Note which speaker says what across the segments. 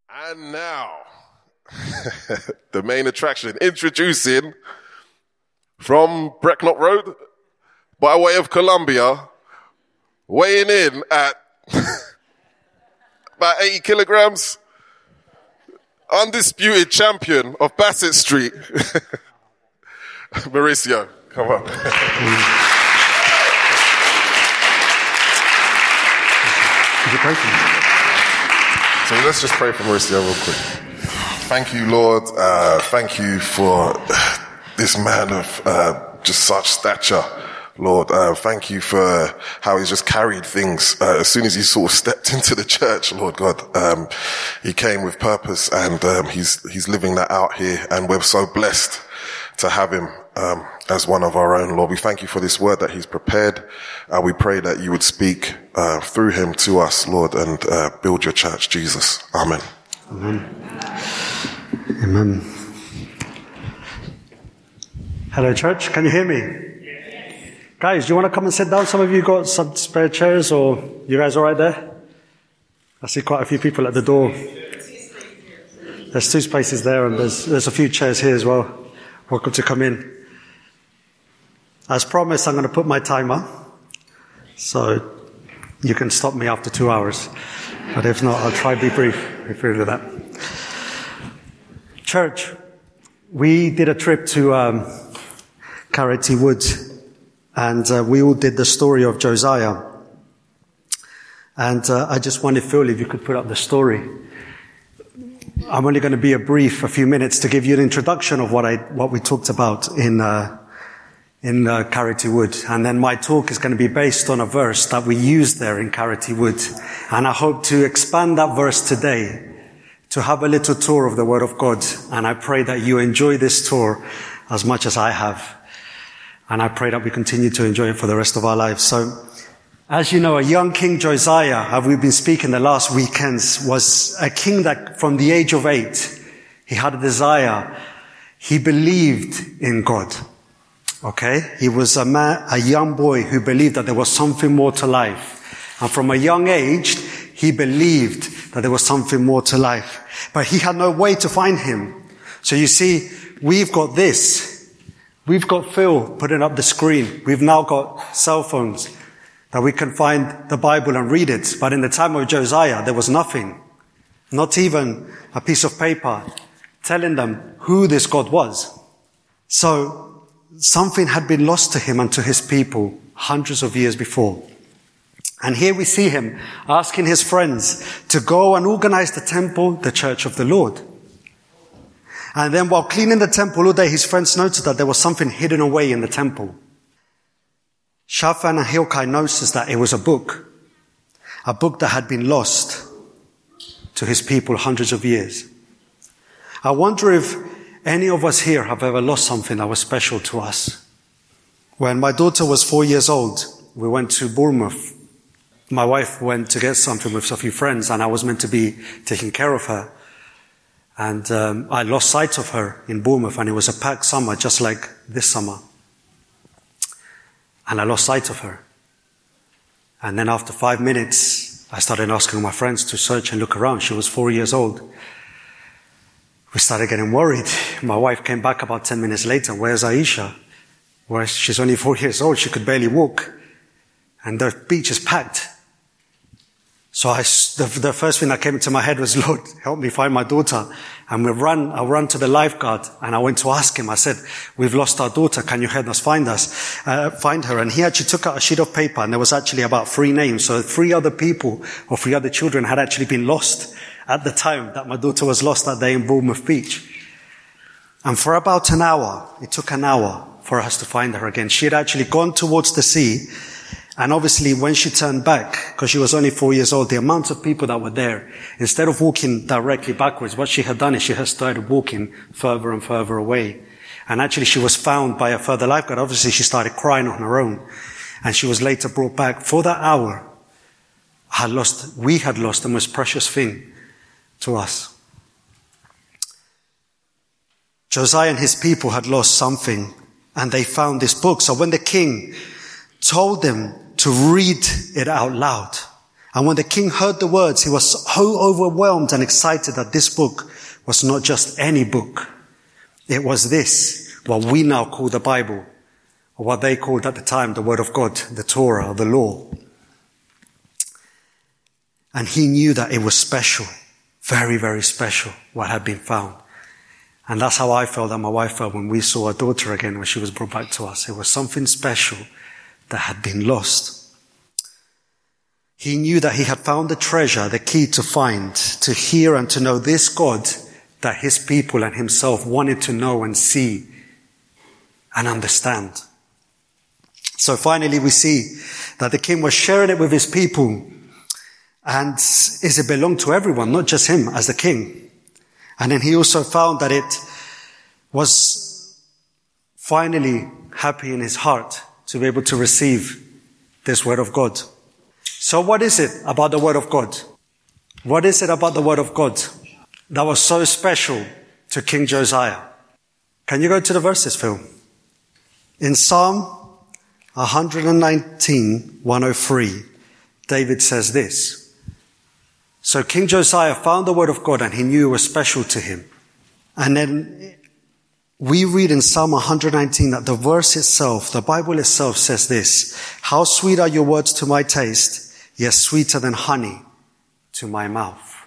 Speaker 1: And now, the main attraction, introducing from Brecknock Road, by way of Columbia, weighing in at about 80 kilograms, undisputed champion of Bassett Street, Mauricio, come on. So let's just pray for Mauricio real quick. Thank you, Lord. Thank you for this man of just such stature, Lord. Thank you for how he's just carried things. As soon as he sort of stepped into the church, Lord God, he came with purpose, and he's living that out here. And we're so blessed to have him as one of our own, Lord. We thank you for this word that he's prepared. We pray that you would speak through him to us, Lord, and build your church, Jesus. Amen.
Speaker 2: Amen. Amen. Hello, church. Can you hear me? Yes. Guys, do you want to come and sit down? Some of you got some spare chairs, or you guys all right there? I see quite a few people at the door. There's 2 spaces there, and there's a few chairs here as well. Welcome to come in. As promised, I'm going to put my timer, so you can stop me after 2 hours. But if not, I'll try to be brief if we do that. Church, we did a trip to Carity Wood, and we all did the story of Josiah. And I just wondered, Phil, if you could put up the story. I'm only going to be a few minutes to give you an introduction of what we talked about in Carity Wood. And then my talk is going to be based on a verse that we used there in Carity Wood. And I hope to expand that verse today to have a little tour of the Word of God. And I pray that you enjoy this tour as much as I have. And I pray that we continue to enjoy it for the rest of our lives. So, as you know, a young King Josiah, as we've been speaking the last weekends, was a king that from the age of 8, he had a desire. He believed in God. Okay? He was a young boy who believed that there was something more to life. And from a young age, he believed that there was something more to life. But he had no way to find him. So you see, we've got this. We've got Phil putting up the screen. We've now got cell phones that we can find the Bible and read it. But in the time of Josiah, there was nothing. Not even a piece of paper telling them who this God was. So something had been lost to him and to his people hundreds of years before. And here we see him asking his friends to go and organize the temple, the church of the Lord. And then while cleaning the temple all day, his friends noticed that there was something hidden away in the temple. Shaphan and Hilkiah noticed that it was a book that had been lost to his people hundreds of years. I wonder if any of us here have ever lost something that was special to us. When my daughter was 4 years old, we went to Bournemouth. My wife went to get something with a few friends, and I was meant to be taking care of her. And I lost sight of her in Bournemouth, and it was a packed summer, just like this summer. And I lost sight of her. And then after 5 minutes, I started asking my friends to search and look around. She was 4 years old. We started getting worried. My wife came back about 10 minutes later. Where's Aisha? She's only 4 years old. She could barely walk. And the beach is packed. So the first thing that came into my head was, Lord, help me find my daughter. And I ran to the lifeguard, and I went to ask him. I said, we've lost our daughter. Can you help us find her? And he actually took out a sheet of paper, and there was actually about 3 names. So 3 other people or 3 other children had actually been lost at the time that my daughter was lost that day in Bournemouth Beach. And for about an hour, it took an hour for us to find her again. She had actually gone towards the sea. And obviously when she turned back, because she was only 4 years old, the amount of people that were there, instead of walking directly backwards, what she had done is she had started walking further and further away. And actually she was found by a further lifeguard. Obviously she started crying on her own. And she was later brought back. For that hour, we had lost the most precious thing to us. Josiah and his people had lost something, and they found this book. So when the king told them to read it out loud, And when the king heard the words, he was so overwhelmed and excited that this book was not just any book. It was this, what we now call the Bible, or what they called at the time the Word of God, the Torah, or the law. And he knew that it was special, very, very special, what had been found. And that's how I felt, and my wife felt when we saw our daughter again when she was brought back to us. It was something special that had been lost. He knew that he had found the treasure, the key to find, to hear and to know this God that his people and himself wanted to know and see and understand. So finally we see that the king was sharing it with his people, and it belonged to everyone, not just him as the king. And then he also found that it was finally happy in his heart to be able to receive this word of God. So what is it about the word of God? What is it about the word of God that was so special to King Josiah? Can you go to the verses, Phil? In Psalm 119, 103, David says this. So King Josiah found the word of God and he knew it was special to him. And then we read in Psalm 119 that the verse itself, the Bible itself says this: how sweet are your words to my taste, yes, sweeter than honey to my mouth.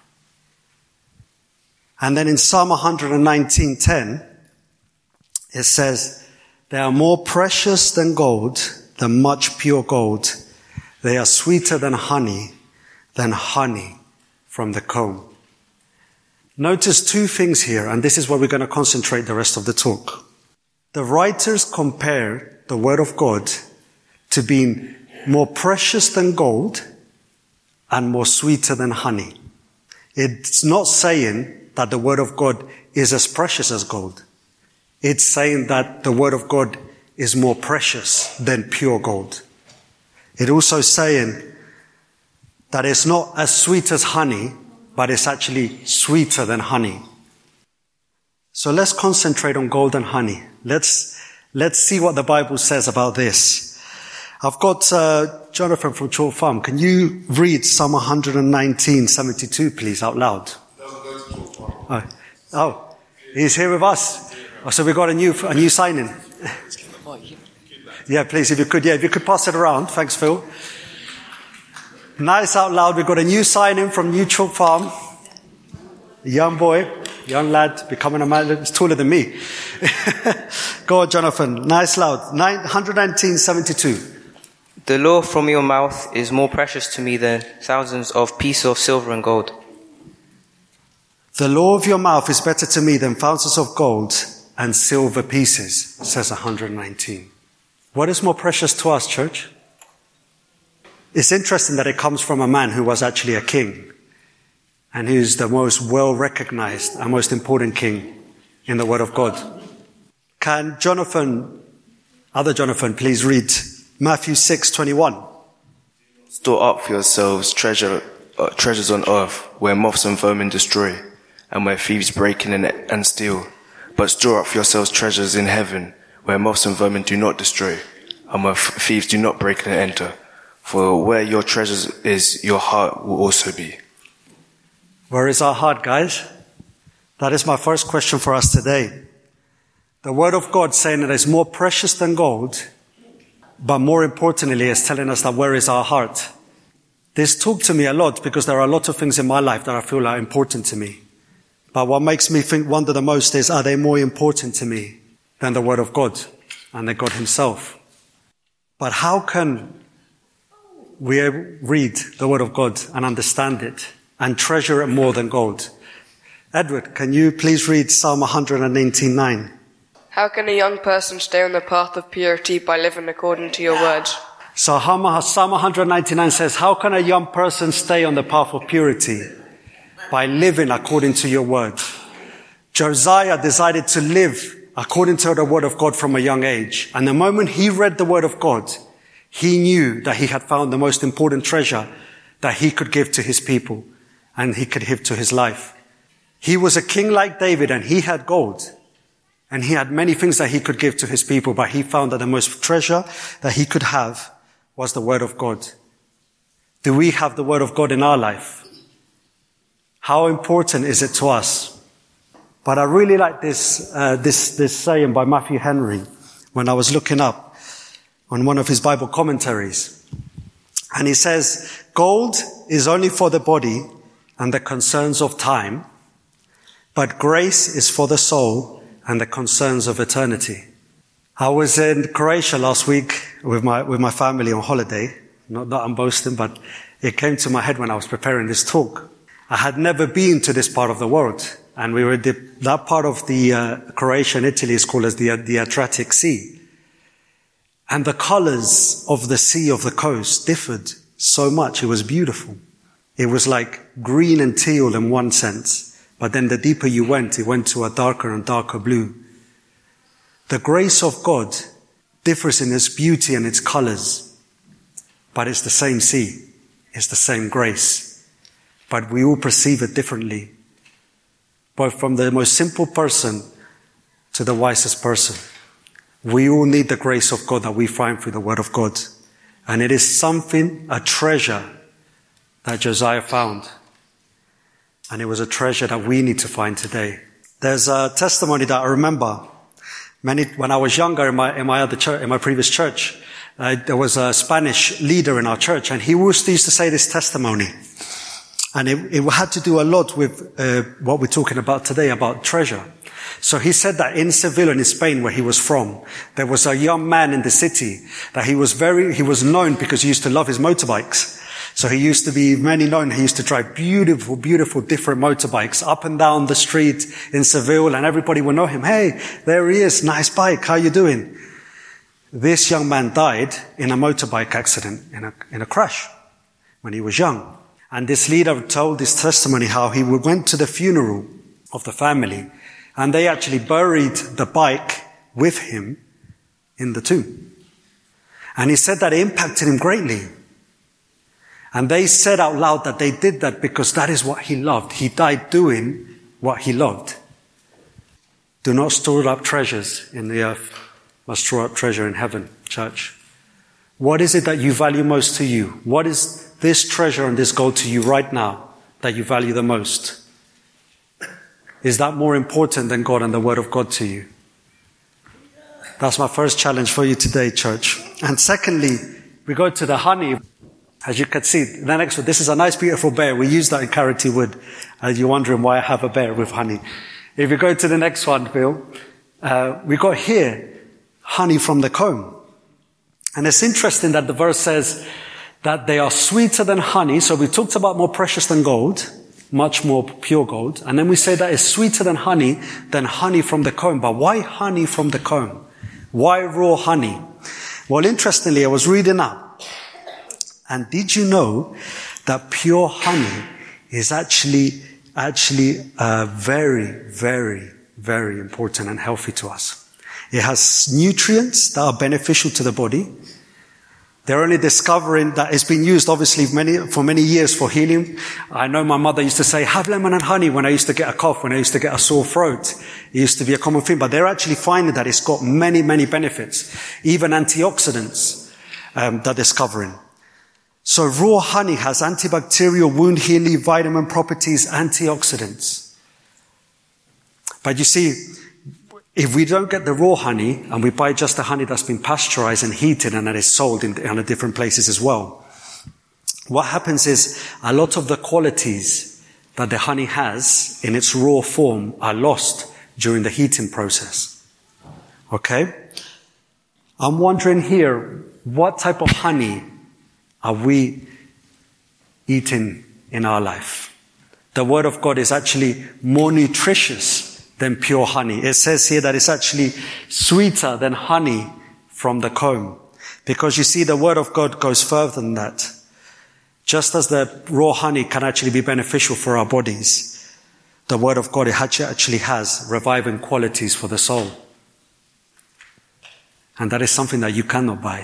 Speaker 2: And then in Psalm 119:10, it says, they are more precious than gold, than much pure gold. They are sweeter than honey from the comb. Notice two things here, and this is where we're going to concentrate the rest of the talk. The writers compare the word of God to being more precious than gold and more sweeter than honey. It's not saying that the word of God is as precious as gold. It's saying that the word of God is more precious than pure gold. It's also saying that it's not as sweet as honey, but it's actually sweeter than honey. So let's concentrate on gold and honey. Let's see what the Bible says about this. I've got Jonathan from Chalk Farm. Can you read Psalm 119:72, please, out loud? Oh, he's here with us. Oh, so we got a new sign-in. Yeah, please, if you could pass it around. Thanks, Phil. Nice out loud. We've got a new sign-in from New Chalk Farm. A young boy, young lad, becoming a man that's taller than me. Go on, Jonathan. Nice loud. 119:72.
Speaker 3: The law from your mouth is more precious to me than thousands of pieces of silver and gold.
Speaker 2: The law of your mouth is better to me than thousands of gold and silver pieces, says 119. What is more precious to us, church? It's interesting that it comes from a man who was actually a king and who's the most well-recognized and most important king in the Word of God. Can other Jonathan, please read Matthew 6:21.
Speaker 4: Store up for yourselves treasures on earth, where moths and vermin destroy, and where thieves break in and steal. But store up for yourselves treasures in heaven, where moths and vermin do not destroy, and where thieves do not break in and enter. For where your treasures is, your heart will also be.
Speaker 2: Where is our heart, guys? That is my first question for us today. The Word of God saying that it's more precious than gold, but more importantly, it's telling us that where is our heart? This talked to me a lot because there are a lot of things in my life that I feel are important to me. But what makes me wonder the most is, are they more important to me than the Word of God and the God Himself? But how can we read the Word of God and understand it and treasure it more than gold? Edward, can you please read Psalm 119:9?
Speaker 5: How can a young person stay on the path of purity by living according to your words?
Speaker 2: So Psalm 199 says, how can a young person stay on the path of purity? By living according to your word. Josiah decided to live according to the word of God from a young age. And the moment he read the word of God, he knew that he had found the most important treasure that he could give to his people and he could give to his life. He was a king like David and he had gold. And he had many things that he could give to his people, but he found that the most treasure that he could have was the word of God. Do we have the Word of God in our life? How important is it to us? But I really like this saying by Matthew Henry when I was looking up on one of his Bible commentaries. And he says, gold is only for the body and the concerns of time, but grace is for the soul and the concerns of eternity. I was in Croatia last week with my family on holiday. Not that I'm boasting, but it came to my head when I was preparing this talk. I had never been to this part of the world, and we were that part of the Croatia and Italy is called as the Adriatic Sea. And the colors of the sea of the coast differed so much. It was beautiful. It was like green and teal in one sense, but then the deeper you went, it went to a darker and darker blue. The grace of God differs in its beauty and its colors, but it's the same sea. It's the same grace, but we all perceive it differently, both from the most simple person to the wisest person. We all need the grace of God that we find through the Word of God. And it is something, a treasure that Josiah found. And it was a treasure that we need to find today. There's a testimony that I remember when I was younger in my other church, in my previous church. There was a Spanish leader in our church, and he used to say this testimony. And it had to do a lot with what we're talking about today, about treasure. So he said that in Seville, in Spain, where he was from, there was a young man in the city that he was known because he used to love his motorbikes. So he used to be known. He used to drive beautiful, beautiful different motorbikes up and down the street in Seville, and everybody would know him. Hey, there he is. Nice bike. How you doing? This young man died in a motorbike accident, in a crash, when he was young. And this leader told this testimony how he went to the funeral of the family, and they actually buried the bike with him in the tomb. And he said that it impacted him greatly. And they said out loud that they did that because that is what he loved. He died doing what he loved. Do not store up treasures in the earth, but store up treasure in heaven, church. What is it that you value most to you? What is this treasure and this gold to you right now that you value the most? Is that more important than God and the Word of God to you? That's my first challenge for you today, church. And secondly, we go to the honey. As you can see, the next one, this is a nice, beautiful bear. We use that in Carity Wood. And you're wondering why I have a bear with honey. If you go to the next one, Bill, we got here, honey from the comb. And it's interesting that the verse says that they are sweeter than honey. So we talked about more precious than gold, much more pure gold. And then we say that it's sweeter than honey from the comb. But why honey from the comb? Why raw honey? Well, interestingly, I was reading up. And did you know that pure honey is actually very, very, very important and healthy to us? It has nutrients that are beneficial to the body. They're only discovering that it's been used, obviously, for many years for healing. I know my mother used to say, have lemon and honey when I used to get a cough, when I used to get a sore throat. It used to be a common thing, but they're actually finding that it's got many, many benefits. Even antioxidants, they're discovering. So raw honey has antibacterial, wound healing, vitamin properties, antioxidants. But you see, if we don't get the raw honey and we buy just the honey that's been pasteurized and heated and that is sold in different places as well, what happens is a lot of the qualities that the honey has in its raw form are lost during the heating process. Okay? I'm wondering here, what type of honey are we eating in our life? The Word of God is actually more nutritious than pure honey. It says here that it's actually sweeter than honey from the comb. Because you see, the Word of God goes further than that. Just as the raw honey can actually be beneficial for our bodies, the Word of God actually has reviving qualities for the soul. And that is something that you cannot buy.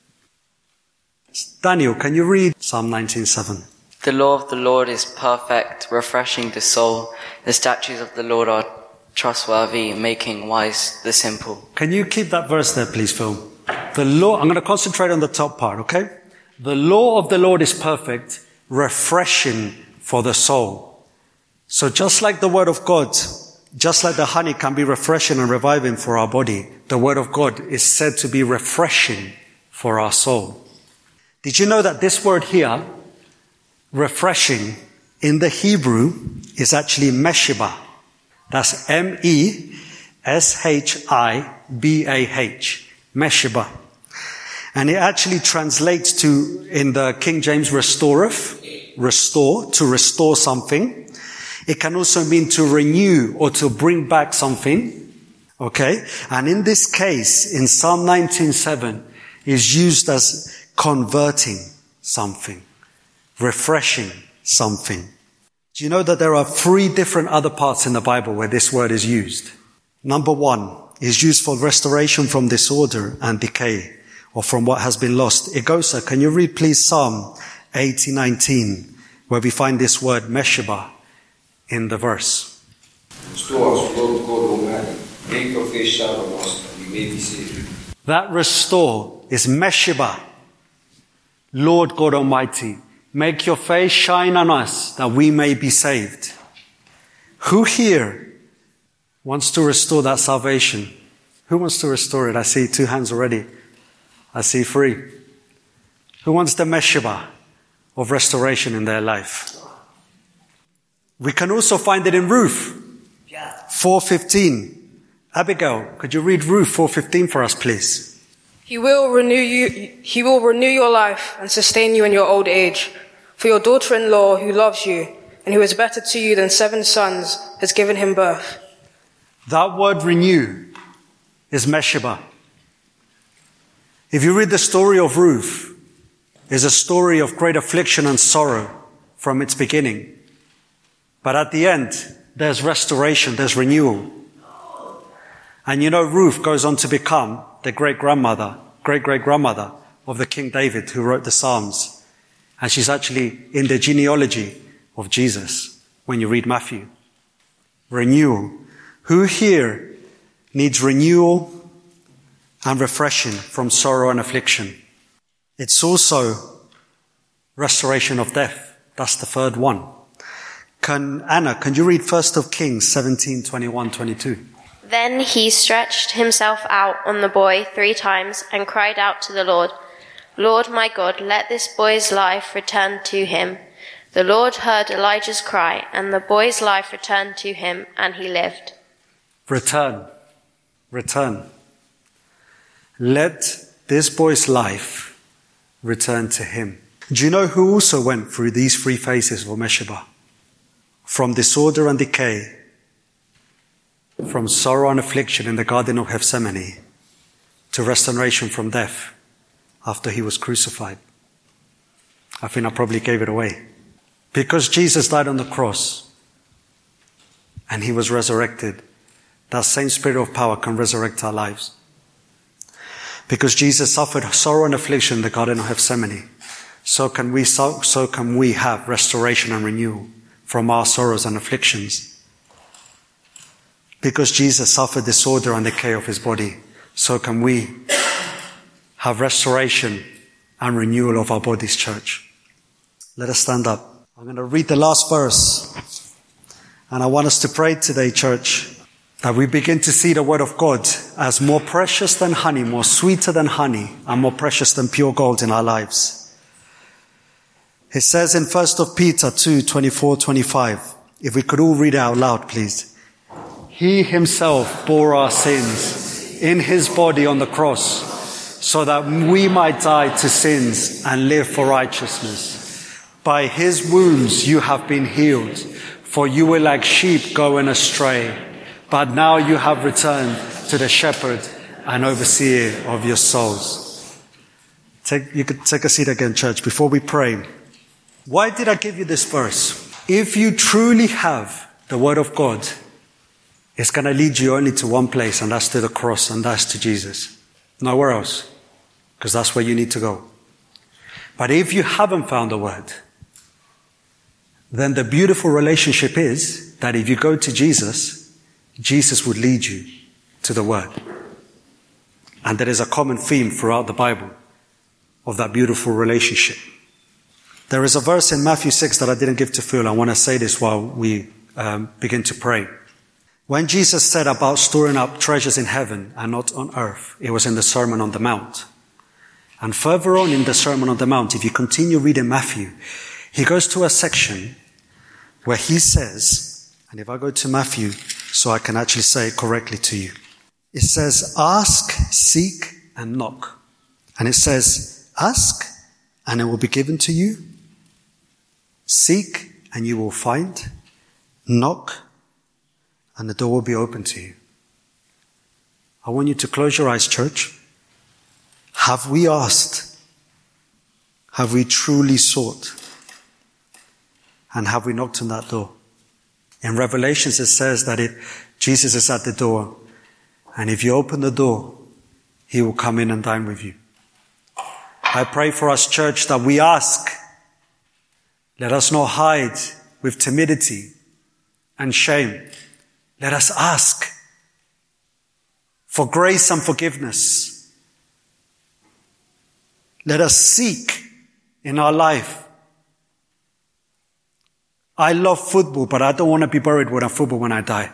Speaker 2: Daniel, can you read Psalm 19:7?
Speaker 6: The law of the Lord is perfect, refreshing the soul. The statutes of the Lord are trustworthy, making wise the simple.
Speaker 2: Can you keep that verse there, please, Phil? The law, I'm going to concentrate on the top part, okay? The law of the Lord is perfect, refreshing for the soul. So just like the word of God, just like the honey can be refreshing and reviving for our body, the word of God is said to be refreshing for our soul. Did you know that this word here, refreshing, in the Hebrew is actually meshibah? That's M-E-S-H-I-B-A-H, meshibah. And it actually translates to, in the King James, restoreth, restore, to restore something. It can also mean to renew or to bring back something. Okay? And in this case, in Psalm 19:7, is used as converting something, refreshing something. Do you know that there are 3 different other parts in the Bible where this word is used? Number 1 is used for restoration from disorder and decay, or from what has been lost. Igosa, can you read please Psalm 80:19, where we find this word meshibah in the verse?
Speaker 7: Restore us, Lord God Almighty. Make your face shine on us, that we may be saved.
Speaker 2: That restore is meshibah. Lord God Almighty, make your face shine on us, that we may be saved. Who here wants to restore that salvation? Who wants to restore it? I see 2 hands already. I see 3. Who wants the meshibah of restoration in their life? We can also find it in Ruth 4:15. Abigail, could you read Ruth 4:15 for us, please?
Speaker 8: He will renew your life and sustain you in your old age. For your daughter-in-law who loves you and who is better to you than 7 sons has given him birth.
Speaker 2: That word renew is meshibah. If you read the story of Ruth, it's a story of great affliction and sorrow from its beginning. But at the end, there's restoration, there's renewal. And you know, Ruth goes on to become the great-great-grandmother of the King David who wrote the Psalms. And she's actually in the genealogy of Jesus when you read Matthew. Renewal. Who here needs renewal and refreshing from sorrow and affliction? It's also restoration of death. That's the 3rd one. Anna, can you read 1 Kings 17:21-22?
Speaker 9: Then he stretched himself out on the boy 3 times and cried out to the Lord, Lord my God, let this boy's life return to him. The Lord heard Elijah's cry, and the boy's life returned to him, and he lived.
Speaker 2: Return. Let this boy's life return to him. Do you know who also went through these 3 phases of meshibah? From disorder and decay, from sorrow and affliction in the Garden of Gethsemane, to restoration from death after he was crucified. I think I probably gave it away. Because Jesus died on the cross and he was resurrected, that same spirit of power can resurrect our lives. Because Jesus suffered sorrow and affliction in the Garden of Gethsemane, so can we have restoration and renewal from our sorrows and afflictions. Because Jesus suffered disorder and decay of his body, so can we have restoration and renewal of our bodies, church. Let us stand up. I'm going to read the last verse. And I want us to pray today, church, that we begin to see the word of God as more precious than honey, more sweeter than honey, and more precious than pure gold in our lives. It says in 1 Peter 2:24-25, if we could all read it out loud, please. He himself bore our sins in his body on the cross, so that we might die to sins and live for righteousness. By his wounds you have been healed, for you were like sheep going astray, but now you have returned to the shepherd and overseer of your souls. You could take a seat again, church, before we pray. Why did I give you this verse? If you truly have the word of God, it's going to lead you only to one place, and that's to the cross, and that's to Jesus. Nowhere else, because that's where you need to go. But if you haven't found the word, then the beautiful relationship is that if you go to Jesus, Jesus would lead you to the word. And there is a common theme throughout the Bible of that beautiful relationship. There is a verse in Matthew 6 that I didn't give to Phil. I want to say this while we begin to pray. When Jesus said about storing up treasures in heaven and not on earth, it was in the Sermon on the Mount. And further on in the Sermon on the Mount, if you continue reading Matthew, he goes to a section where he says, and if I go to Matthew so I can actually say it correctly to you, it says, ask, seek, and knock. And it says, ask, and it will be given to you. Seek, and you will find. Knock, and the door will be open to you. I want you to close your eyes, church. Have we asked? Have we truly sought? And have we knocked on that door? In Revelations it says that Jesus is at the door. And if you open the door, he will come in and dine with you. I pray for us, church, that we ask. Let us not hide with timidity and shame. Let us ask for grace and forgiveness. Let us seek in our life. I love football, but I don't want to be buried with a football when I die.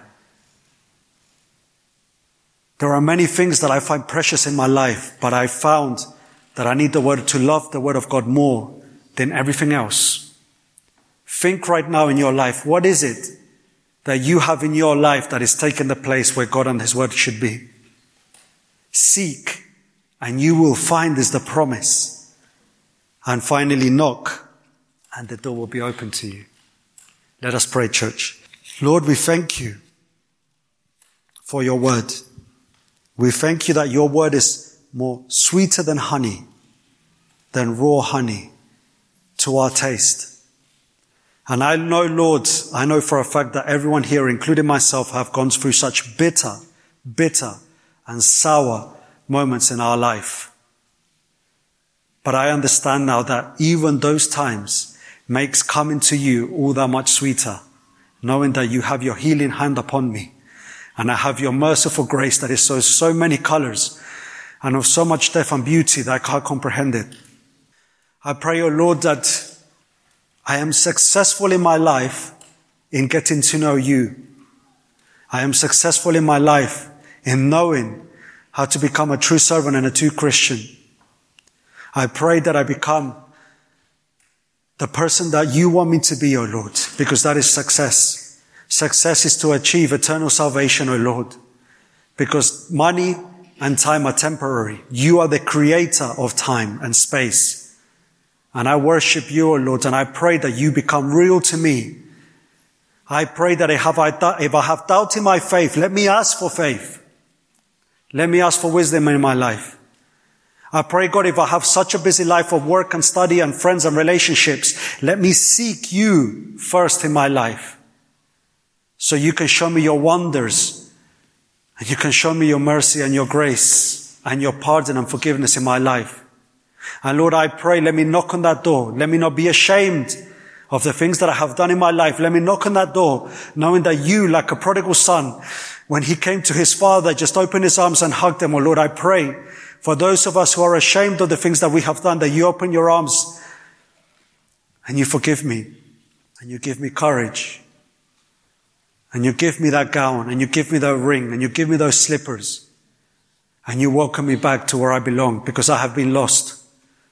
Speaker 2: There are many things that I find precious in my life, but I found that I need to love the Word of God more than everything else. Think right now in your life, what is it that you have in your life that is taking the place where God and His Word should be? Seek, and you will find is the promise. And finally knock, and the door will be open to you. Let us pray, church. Lord, we thank you for your Word. We thank you that your Word is more sweeter than honey, than raw honey to our taste. And I know, Lord, I know for a fact that everyone here, including myself, have gone through such bitter and sour moments in our life. But I understand now that even those times makes coming to you all that much sweeter, knowing that you have your healing hand upon me. And I have your merciful grace that is so many colors and of so much depth and beauty that I can't comprehend it. I pray, O Lord, that I am successful in my life in getting to know you. I am successful in my life in knowing how to become a true servant and a true Christian. I pray that I become the person that you want me to be, O Lord, because that is success. Success is to achieve eternal salvation, O Lord, because money and time are temporary. You are the creator of time and space. And I worship you, O Lord, and I pray that you become real to me. I pray that if I have doubt in my faith, let me ask for faith. Let me ask for wisdom in my life. I pray, God, if I have such a busy life of work and study and friends and relationships, let me seek you first in my life. So you can show me your wonders, and you can show me your mercy and your grace and your pardon and forgiveness in my life. And Lord, I pray, let me knock on that door. Let me not be ashamed of the things that I have done in my life. Let me knock on that door, knowing that you, like a prodigal son, when he came to his father, just opened his arms and hugged him. Oh Lord, I pray for those of us who are ashamed of the things that we have done, that you open your arms and you forgive me and you give me courage. And you give me that gown, and you give me that ring, and you give me those slippers. And you welcome me back to where I belong, because I have been lost.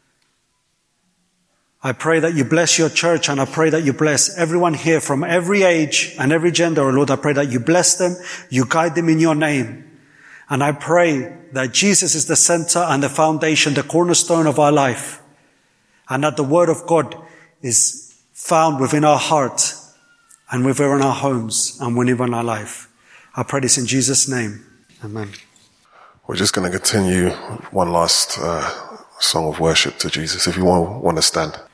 Speaker 2: I pray that you bless your church, and I pray that you bless everyone here from every age and every gender. Oh Lord, I pray that you bless them, you guide them in your name. And I pray that Jesus is the center and the foundation, the cornerstone of our life. And that the Word of God is found within our heart, and within our homes, and within our life. I pray this in Jesus' name. Amen.
Speaker 1: We're just going to continue one last song of worship to Jesus. If you want to stand.